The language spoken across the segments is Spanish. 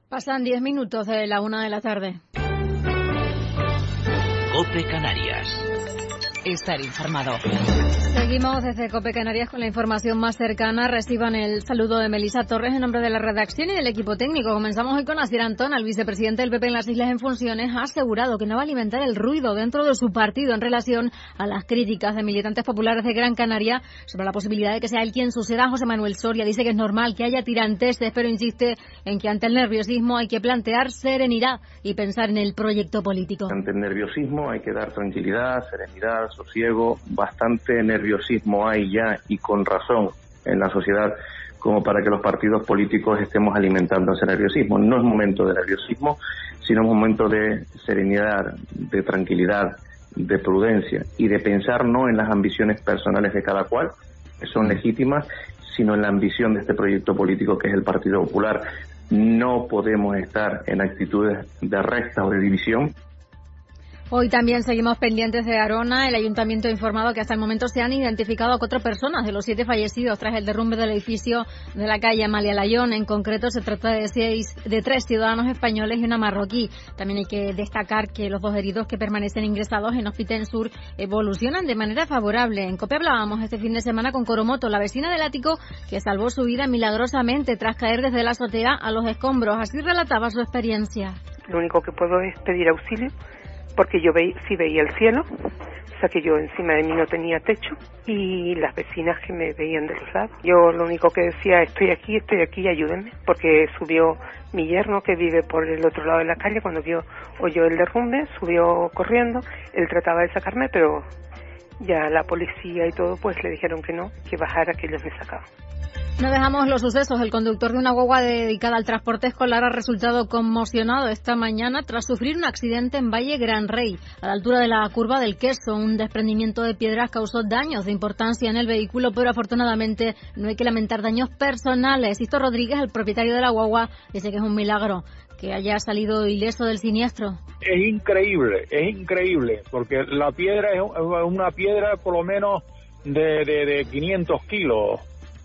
Pasan 10 minutos de la 1 de la tarde. COPE Canarias. Estar informado. Seguimos desde COPE Canarias con la información más cercana. Reciban el saludo de Melissa Torres en nombre de la redacción y del equipo técnico. Comenzamos hoy con Asier Antón. El vicepresidente del PP en las Islas en Funciones ha asegurado que no va a alimentar el ruido dentro de su partido en relación a las críticas de militantes populares de Gran Canaria sobre la posibilidad de que sea él quien suceda a José Manuel Soria. Dice que es normal que haya tiranteses, pero insiste en que ante el nerviosismo hay que plantear serenidad y pensar en el proyecto político. Ante el nerviosismo hay que dar tranquilidad, serenidad, sosiego. Bastante nerviosismo hay ya, y con razón, en la sociedad como para que los partidos políticos estemos alimentando ese nerviosismo. No es momento de nerviosismo, sino es momento de serenidad, de tranquilidad, de prudencia y de pensar no en las ambiciones personales de cada cual, que son legítimas, sino en la ambición de este proyecto político que es el Partido Popular. No podemos estar en actitudes de resta o de división. Hoy también seguimos pendientes de Arona. El ayuntamiento ha informado que hasta el momento se han identificado a 4 personas de los 7 fallecidos tras el derrumbe del edificio de la calle Amalia Layón. En concreto se trata de 3 ciudadanos españoles y una marroquí. También hay que destacar que los 2 heridos que permanecen ingresados en Hospital Sur evolucionan de manera favorable. En COPE hablábamos este fin de semana con Coromoto, la vecina del ático que salvó su vida milagrosamente tras caer desde la azotea a los escombros. Así relataba su experiencia. Lo único que puedo es pedir auxilio, porque yo sí veía el cielo, o sea que yo encima de mí no tenía techo, y las vecinas que me veían de los lados. Yo lo único que decía, estoy aquí, ayúdenme, porque subió mi yerno que vive por el otro lado de la calle, cuando oyó el derrumbe, subió corriendo, él trataba de sacarme, pero ya la policía y todo pues le dijeron que no, que bajara, que ellos me sacaban. No dejamos los sucesos. El conductor de una guagua dedicada al transporte escolar ha resultado conmocionado esta mañana tras sufrir un accidente en Valle Gran Rey, a la altura de la curva del Queso. Un desprendimiento de piedras causó daños de importancia en el vehículo, pero afortunadamente no hay que lamentar daños personales. Sisto Rodríguez, el propietario de la guagua, dice que es un milagro que haya salido ileso del siniestro. Es increíble, porque la piedra es una piedra por lo menos de 500 kilos.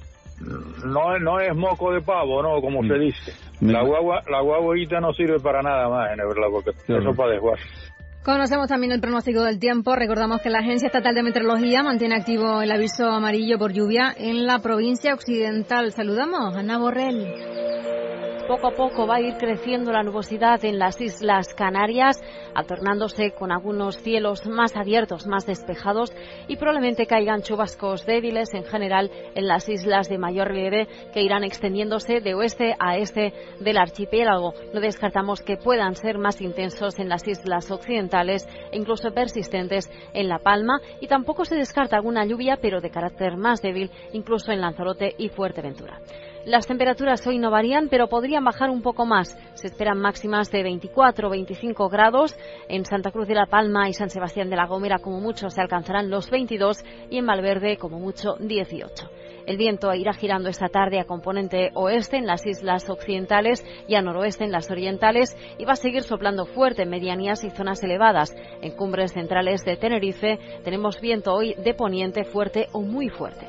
No es moco de pavo, no, como se dice. La guaguita no sirve para nada más, en verdad, porque eso es para desguace. Conocemos también el pronóstico del tiempo. Recordamos que la Agencia Estatal de Meteorología mantiene activo el aviso amarillo por lluvia en la provincia occidental. Saludamos a Ana Borrell. Poco a poco va a ir creciendo la nubosidad en las Islas Canarias, alternándose con algunos cielos más abiertos, más despejados, y probablemente caigan chubascos débiles en general en las islas de mayor relieve, que irán extendiéndose de oeste a este del archipiélago. No descartamos que puedan ser más intensos en las islas occidentales e incluso persistentes en La Palma, y tampoco se descarta alguna lluvia, pero de carácter más débil, incluso en Lanzarote y Fuerteventura. Las temperaturas hoy no varían, pero podrían bajar un poco más. Se esperan máximas de 24 o 25 grados. En Santa Cruz de la Palma y San Sebastián de la Gomera, como mucho, se alcanzarán los 22, y en Valverde, como mucho, 18. El viento irá girando esta tarde a componente oeste en las islas occidentales y a noroeste en las orientales, y va a seguir soplando fuerte en medianías y zonas elevadas. En cumbres centrales de Tenerife tenemos viento hoy de poniente fuerte o muy fuerte.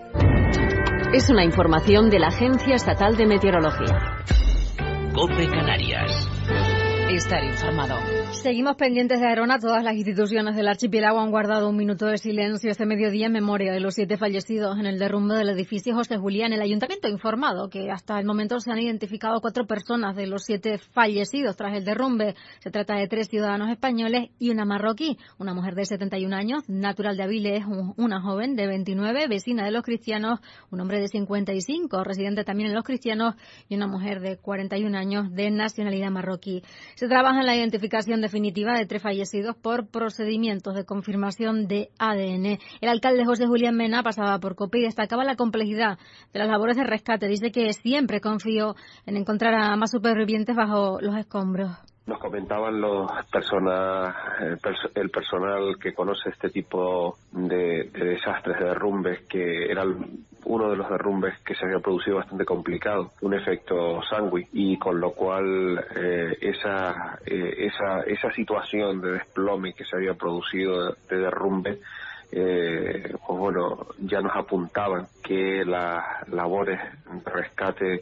Es una información de la Agencia Estatal de Meteorología. COPE Canarias. Estar informado. Seguimos pendientes de Arona. Todas las instituciones del archipiélago han guardado un minuto de silencio este mediodía en memoria de los 7 fallecidos en el derrumbe del edificio José Julián. El ayuntamiento ha informado que hasta el momento se han identificado 4 personas de los 7 fallecidos tras el derrumbe. Se trata de 3 ciudadanos españoles y una marroquí, una mujer de 71 años, natural de Avilés, una joven de 29, vecina de Los Cristianos, un hombre de 55, residente también en Los Cristianos, y una mujer de 41 años de nacionalidad marroquí. Se trabaja en la identificación definitiva de 3 fallecidos por procedimientos de confirmación de ADN. El alcalde José Julián Mena pasaba por COPE y destacaba la complejidad de las labores de rescate. Dice que siempre confió en encontrar a más supervivientes bajo los escombros. Nos comentaban el personal que conoce este tipo de desastres, de derrumbes, que era uno de los derrumbes que se había producido bastante complicado, un efecto sándwich, y con lo cual esa situación de desplome que se había producido de derrumbe, pues bueno, ya nos apuntaban que las labores de rescate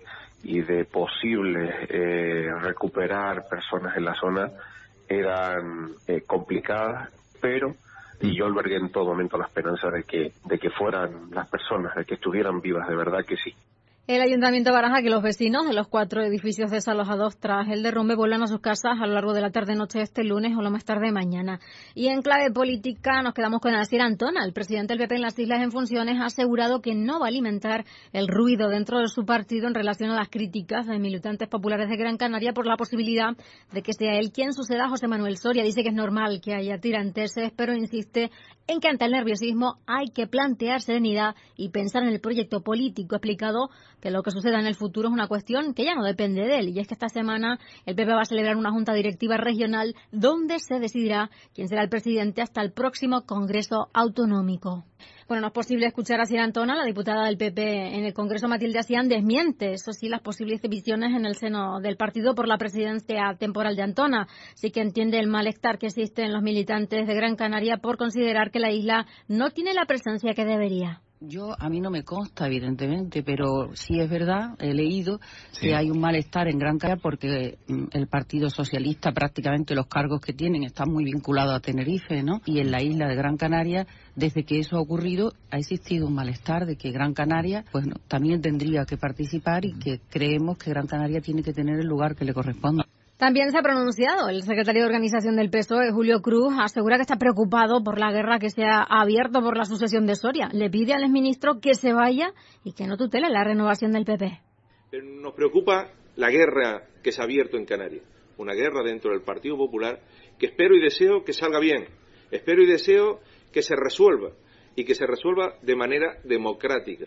de posible recuperar personas en la zona eran complicadas, pero y yo albergué en todo momento la esperanza de que fueran las personas, de que estuvieran vivas, de verdad que sí. El Ayuntamiento baraja que los vecinos de los 4 edificios desalojados tras el derrumbe vuelvan a sus casas a lo largo de la tarde-noche de este lunes o lo más tarde mañana. Y en clave política nos quedamos con Asier Antona. El presidente del PP en las Islas en funciones ha asegurado que no va a alimentar el ruido dentro de su partido en relación a las críticas de militantes populares de Gran Canaria por la posibilidad de que sea él quien suceda a José Manuel Soria. Dice que es normal que haya tiranteses, pero insiste en que ante el nerviosismo hay que plantear serenidad y pensar en el proyecto político. Ha explicado que lo que suceda en el futuro es una cuestión que ya no depende de él. Y es que esta semana el PP va a celebrar una junta directiva regional donde se decidirá quién será el presidente hasta el próximo Congreso Autonómico. Bueno, no es posible escuchar a Asier Antona. La diputada del PP en el Congreso, Matilde Asián, desmiente, eso sí, las posibles divisiones en el seno del partido por la presidencia temporal de Antona. Sí que entiende el malestar que existe en los militantes de Gran Canaria por considerar que la isla no tiene la presencia que debería. A mí no me consta, evidentemente, pero sí es verdad, he leído que hay un malestar en Gran Canaria porque el Partido Socialista, prácticamente los cargos que tienen están muy vinculados a Tenerife, ¿no? Y en la isla de Gran Canaria, desde que eso ha ocurrido, ha existido un malestar de que Gran Canaria, pues no, también tendría que participar y que creemos que Gran Canaria tiene que tener el lugar que le corresponda. También se ha pronunciado el secretario de Organización del PSOE, Julio Cruz, asegura que está preocupado por la guerra que se ha abierto por la sucesión de Soria. Le pide al exministro que se vaya y que no tutele la renovación del PP. Nos preocupa la guerra que se ha abierto en Canarias, una guerra dentro del Partido Popular que espero y deseo que salga bien, espero y deseo que se resuelva y que se resuelva de manera democrática,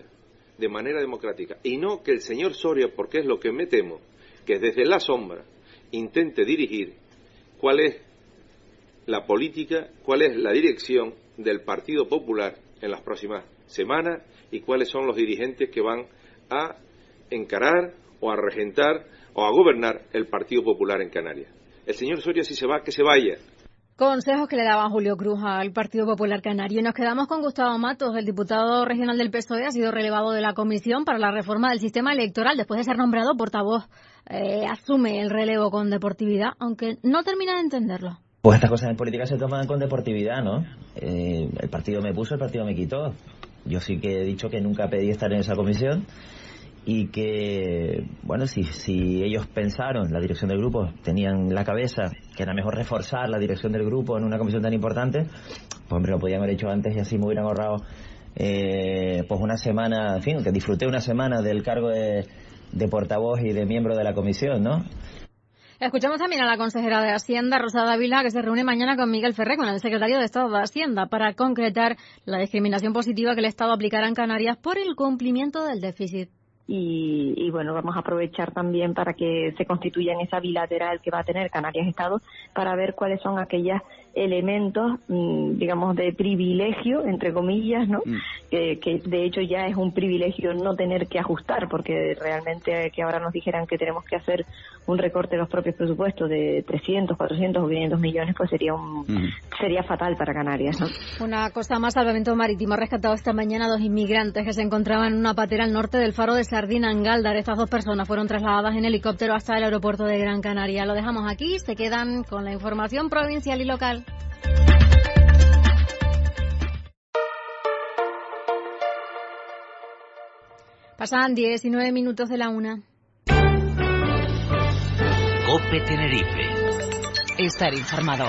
y no que el señor Soria, porque es lo que me temo, que desde la sombra intente dirigir cuál es la política, cuál es la dirección del Partido Popular en las próximas semanas y cuáles son los dirigentes que van a encarar o a regentar o a gobernar el Partido Popular en Canarias. El señor Soria, si se va, que se vaya. Consejos que le daba Julio Cruz al Partido Popular Canario. Y nos quedamos con Gustavo Matos, el diputado regional del PSOE, ha sido relevado de la Comisión para la Reforma del Sistema Electoral. Después de ser nombrado portavoz, asume el relevo con deportividad, aunque no termina de entenderlo. Pues estas cosas en política se toman con deportividad, ¿no? El partido me puso, el partido me quitó. Yo sí que he dicho que nunca pedí estar en esa comisión y que, bueno, si ellos pensaron, la dirección del grupo, tenían la cabeza que era mejor reforzar la dirección del grupo en una comisión tan importante, pues hombre, lo podían haber hecho antes y así me hubieran ahorrado pues una semana, en fin, que disfruté una semana del cargo de portavoz y de miembro de la comisión, ¿no? Escuchamos también a la consejera de Hacienda, Rosa Dávila, que se reúne mañana con Miguel Ferrer, con el secretario de Estado de Hacienda, para concretar la discriminación positiva que el Estado aplicará en Canarias por el cumplimiento del déficit. Y bueno, vamos a aprovechar también para que se constituya en esa bilateral que va a tener Canarias-Estado para ver cuáles son aquellos elementos, digamos, de privilegio, entre comillas, ¿no? Que de hecho ya es un privilegio no tener que ajustar, porque realmente que ahora nos dijeran que tenemos que hacer un recorte de los propios presupuestos de 300, 400 o 500 millones, pues sería fatal para Canarias, ¿no? Una cosa más, Salvamento Marítimo ha rescatado esta mañana 2 inmigrantes que se encontraban en una patera al norte del faro de Sardina, en Gáldar. Estas 2 personas fueron trasladadas en helicóptero hasta el aeropuerto de Gran Canaria. Lo dejamos aquí, se quedan con la información provincial y local. Pasan 19 minutos de la 1. COPE Tenerife. Estar informado.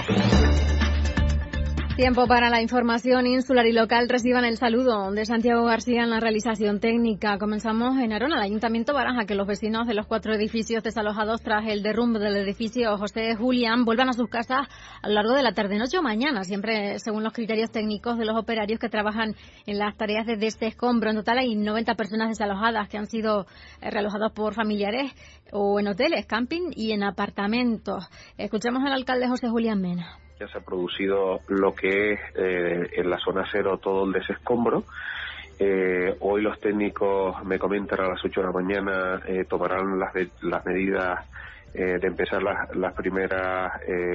Tiempo para la información insular y local. Reciban el saludo de Santiago García en la realización técnica. Comenzamos en Arona. El Ayuntamiento baraja que los vecinos de los 4 edificios desalojados tras el derrumbe del edificio José Julián vuelvan a sus casas a lo largo de la tarde-noche o mañana, siempre según los criterios técnicos de los operarios que trabajan en las tareas de desescombro. En total hay 90 personas desalojadas que han sido realojados por familiares o en hoteles, camping y en apartamentos. Escuchamos al alcalde José Julián Mena. Ya se ha producido lo que es en la zona cero todo el desescombro. Hoy los técnicos me comentan a las 8 de la mañana tomarán las medidas de empezar las primeras,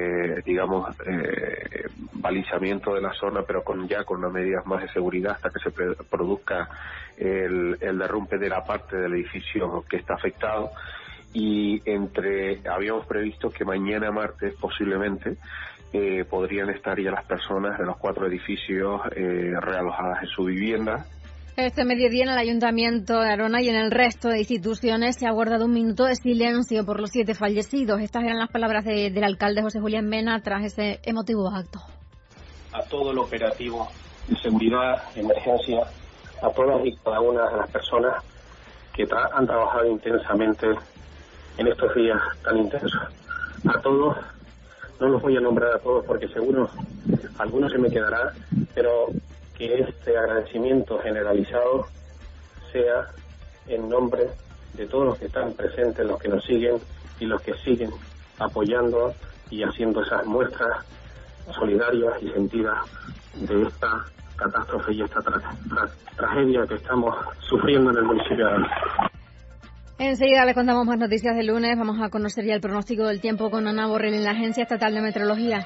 balizamiento de la zona, pero con unas medidas más de seguridad hasta que se produzca el derrumbe de la parte del edificio que está afectado. Y habíamos previsto que mañana martes posiblemente podrían estar ya las personas de los 4 edificios realojadas en su vivienda. Este mediodía en el Ayuntamiento de Arona y en el resto de instituciones se ha guardado un minuto de silencio por los 7 fallecidos. Estas eran las palabras del alcalde José Julián Mena tras ese emotivo acto. A todo el operativo de seguridad, de emergencia, a todas y cada una de las personas que han trabajado intensamente en estos días tan intensos. A todos, no los voy a nombrar a todos porque seguro algunos se me quedará, pero que este agradecimiento generalizado sea en nombre de todos los que están presentes, los que nos siguen y los que siguen apoyando y haciendo esas muestras solidarias y sentidas de esta catástrofe y esta tragedia que estamos sufriendo en el municipio de Arona. Enseguida le contamos más noticias del lunes. Vamos a conocer ya el pronóstico del tiempo con Ana Borrell en la Agencia Estatal de Meteorología.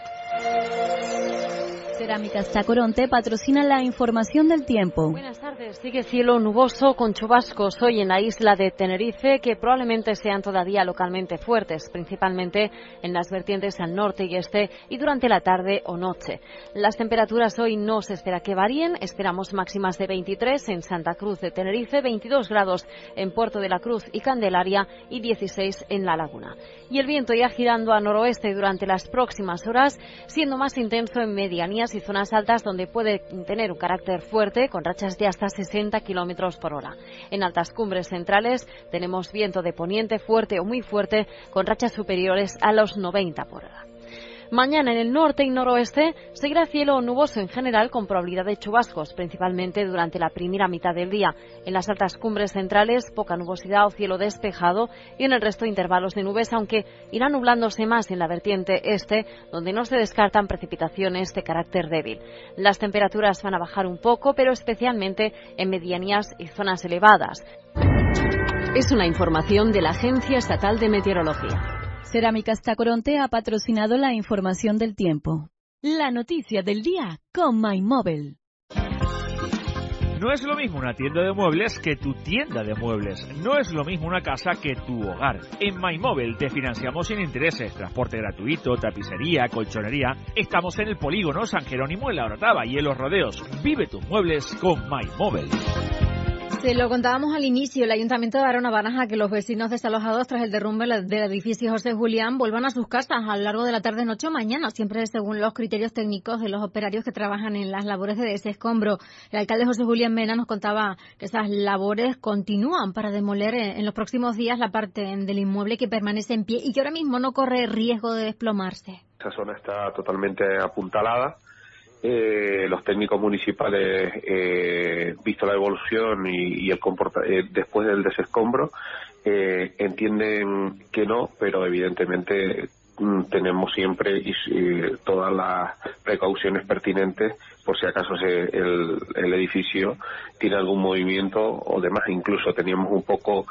Cerámicas Tacoronte patrocina la información del tiempo. Buenas tardes. Sigue cielo nuboso con chubascos hoy en la isla de Tenerife que probablemente sean todavía localmente fuertes, principalmente en las vertientes al norte y este y durante la tarde o noche. Las temperaturas hoy no se espera que varíen. Esperamos máximas de 23 en Santa Cruz de Tenerife, 22 grados en Puerto de la Cruz y Candelaria y 16 en La Laguna. Y el viento ya girando a noroeste durante las próximas horas, siendo más intenso en medianías y zonas altas donde puede tener un carácter fuerte con rachas de hasta 60 kilómetros por hora. En altas cumbres centrales tenemos viento de poniente fuerte o muy fuerte con rachas superiores a los 90 por hora. Mañana en el norte y noroeste seguirá cielo nuboso en general con probabilidad de chubascos, principalmente durante la primera mitad del día. En las altas cumbres centrales, poca nubosidad o cielo despejado y en el resto intervalos de nubes, aunque irá nublándose más en la vertiente este, donde no se descartan precipitaciones de carácter débil. Las temperaturas van a bajar un poco, pero especialmente en medianías y zonas elevadas. Es una información de la Agencia Estatal de Meteorología. Cerámicas Tacoronte ha patrocinado la información del tiempo. La noticia del día con MyMobile. No es lo mismo una tienda de muebles que tu tienda de muebles. No es lo mismo una casa que tu hogar. En MyMobile te financiamos sin intereses, transporte gratuito, tapicería, colchonería. Estamos en el Polígono San Jerónimo en La Orotava y en Los Rodeos. Vive tus muebles con MyMobile. Se lo contábamos al inicio, el Ayuntamiento de Arona Baraja que los vecinos desalojados tras el derrumbe del edificio José Julián vuelvan a sus casas a lo largo de la tarde, noche o mañana, siempre según los criterios técnicos de los operarios que trabajan en las labores de desescombro. El alcalde José Julián Mena nos contaba que esas labores continúan para demoler en los próximos días la parte del inmueble que permanece en pie y que ahora mismo no corre riesgo de desplomarse. Esa zona está totalmente apuntalada. Los técnicos municipales, visto la evolución y el después del desescombro, entienden que no, pero evidentemente tenemos siempre todas las precauciones pertinentes por si acaso el edificio tiene algún movimiento o demás. Incluso teníamos un poco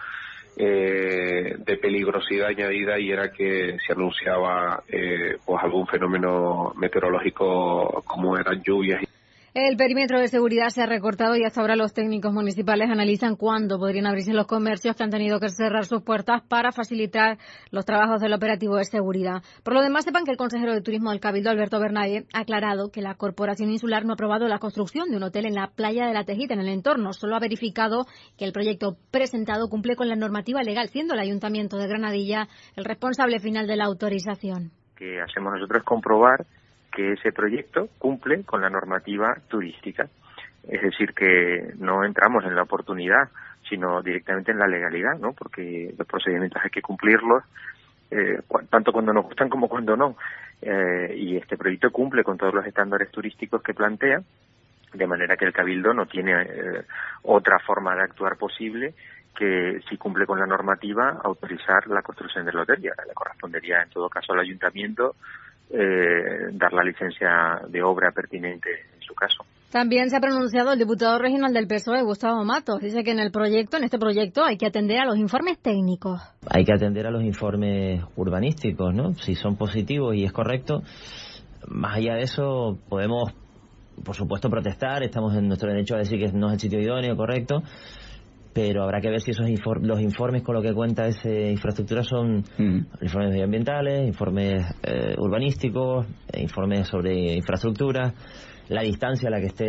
de peligrosidad añadida y era que se anunciaba pues algún fenómeno meteorológico como eran lluvias. El perímetro de seguridad se ha recortado y hasta ahora los técnicos municipales analizan cuándo podrían abrirse los comercios que han tenido que cerrar sus puertas para facilitar los trabajos del operativo de seguridad. Por lo demás, sepan que el consejero de Turismo del Cabildo, Alberto Bernaye, ha aclarado que la Corporación Insular no ha aprobado la construcción de un hotel en la playa de la Tejita, en el entorno. Solo ha verificado que el proyecto presentado cumple con la normativa legal, siendo el Ayuntamiento de Granadilla el responsable final de la autorización. Que hacemos nosotros es comprobar que ese proyecto cumple con la normativa turística. Es decir, que no entramos en la oportunidad, sino directamente en la legalidad, ¿no? Porque los procedimientos hay que cumplirlos, tanto cuando nos gustan como cuando no. Y este proyecto cumple con todos los estándares turísticos que plantea, de manera que el Cabildo no tiene otra forma de actuar posible que, si cumple con la normativa, autorizar la construcción del hotel. Y ahora le correspondería, en todo caso, al Ayuntamiento dar la licencia de obra pertinente en su caso. También se ha pronunciado el diputado regional del PSOE, Gustavo Matos. Dice que en este proyecto hay que atender a los informes técnicos. Hay que atender a los informes urbanísticos, ¿no? Si son positivos y es correcto. Más allá de eso, podemos, por supuesto, protestar. Estamos en nuestro derecho a decir que no es el sitio idóneo, correcto. Pero habrá que ver si los informes con lo que cuenta esa infraestructura son informes medioambientales, informes urbanísticos, informes sobre infraestructura, la distancia a la que esté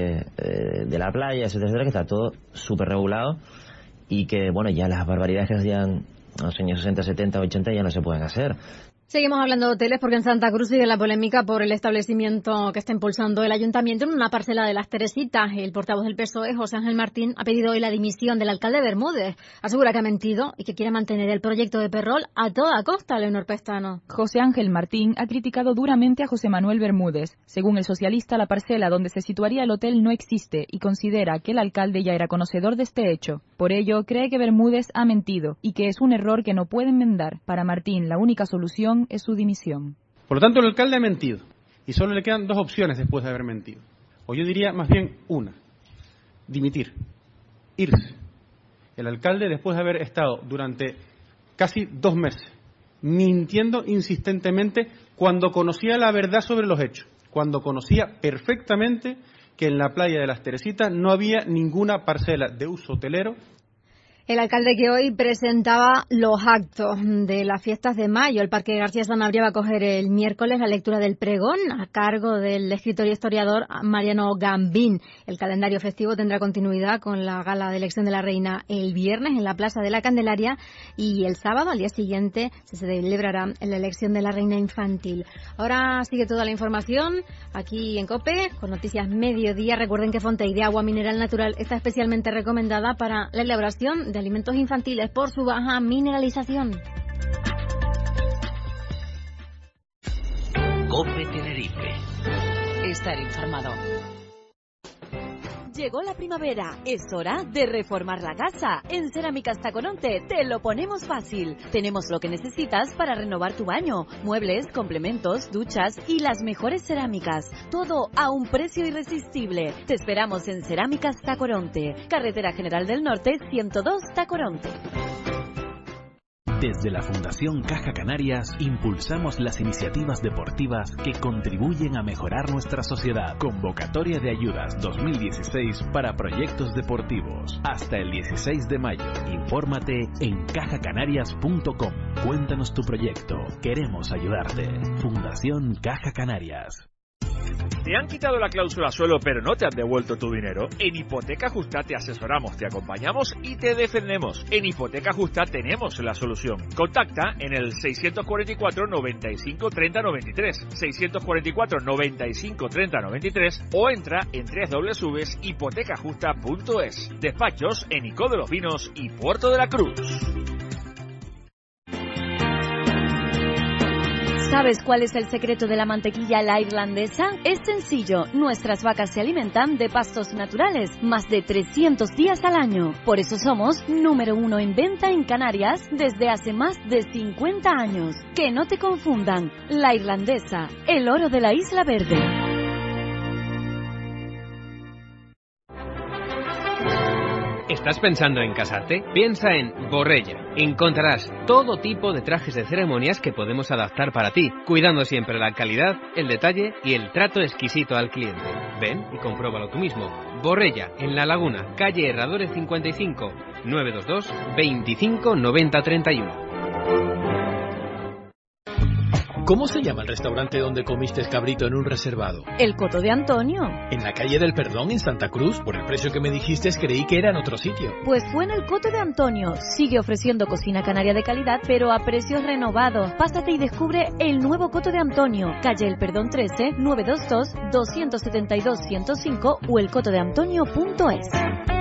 de la playa, etcétera, que está todo súper regulado y que, bueno, ya las barbaridades que hacían en los años 60, 70, 80 ya no se pueden hacer. Seguimos hablando de hoteles porque en Santa Cruz sigue la polémica por el establecimiento que está impulsando el ayuntamiento en una parcela de Las Teresitas. El portavoz del PSOE, José Ángel Martín, ha pedido hoy la dimisión del alcalde Bermúdez. Asegura que ha mentido y que quiere mantener el proyecto de Ferrol a toda costa, Leonor Pestano. José Ángel Martín ha criticado duramente a José Manuel Bermúdez. Según el socialista, la parcela donde se situaría el hotel no existe y considera que el alcalde ya era conocedor de este hecho. Por ello, cree que Bermúdez ha mentido y que es un error que no puede enmendar. Para Martín, la única solución es su dimisión. Por lo tanto, el alcalde ha mentido y solo le quedan dos opciones después de haber mentido. O yo diría más bien una: dimitir, irse. El alcalde, después de haber estado durante casi 2 meses mintiendo insistentemente cuando conocía la verdad sobre los hechos, cuando conocía perfectamente que en la playa de Las Teresitas no había ninguna parcela de uso hotelero. El alcalde que hoy presentaba los actos de las fiestas de mayo. El Parque García Sanabria va a coger el miércoles la lectura del pregón a cargo del escritor y historiador Mariano Gambín. El calendario festivo tendrá continuidad con la gala de elección de la reina el viernes en la Plaza de la Candelaria y el sábado, al día siguiente, se celebrará la elección de la reina infantil. Ahora sigue toda la información aquí en COPE con Noticias Mediodía. Recuerden que Fontey de agua mineral natural está especialmente recomendada para la elaboración de alimentos infantiles por su baja mineralización. COPE Tenerife. Estar informado. Llegó la primavera, es hora de reformar la casa. En Cerámicas Tacoronte te lo ponemos fácil. Tenemos lo que necesitas para renovar tu baño, muebles, complementos, duchas y las mejores cerámicas. Todo a un precio irresistible. Te esperamos en Cerámicas Tacoronte, Carretera General del Norte 102 Tacoronte. Desde la Fundación Caja Canarias impulsamos las iniciativas deportivas que contribuyen a mejorar nuestra sociedad. Convocatoria de ayudas 2016 para proyectos deportivos. Hasta el 16 de mayo. Infórmate en cajacanarias.com. Cuéntanos tu proyecto. Queremos ayudarte. Fundación Caja Canarias. ¿Te han quitado la cláusula suelo pero no te han devuelto tu dinero? En Hipoteca Justa te asesoramos, te acompañamos y te defendemos. En Hipoteca Justa tenemos la solución. Contacta en el 644 95 30 93, 644 95 30 93 o entra en www.hipotecajusta.es. Despachos en Icó de los Vinos y Puerto de la Cruz. ¿Sabes cuál es el secreto de la mantequilla la irlandesa? Es sencillo, nuestras vacas se alimentan de pastos naturales más de 300 días al año. Por eso somos número 1 en venta en Canarias desde hace más de 50 años. Que no te confundan, la irlandesa, el oro de la Isla Verde. ¿Estás pensando en casarte? Piensa en Borrella. Encontrarás todo tipo de trajes de ceremonias que podemos adaptar para ti, cuidando siempre la calidad, el detalle y el trato exquisito al cliente. Ven y compruébalo tú mismo. Borrella, en La Laguna, calle Herradores 55, 922 25 90 31. ¿Cómo se llama el restaurante donde comiste cabrito en un reservado? El Coto de Antonio. En la calle del Perdón, en Santa Cruz. Por el precio que me dijiste, creí que era en otro sitio. Pues fue en el Coto de Antonio. Sigue ofreciendo cocina canaria de calidad, pero a precios renovados. Pásate y descubre el nuevo Coto de Antonio. Calle El Perdón 13, 922 272 105 o elcotodeantonio.es.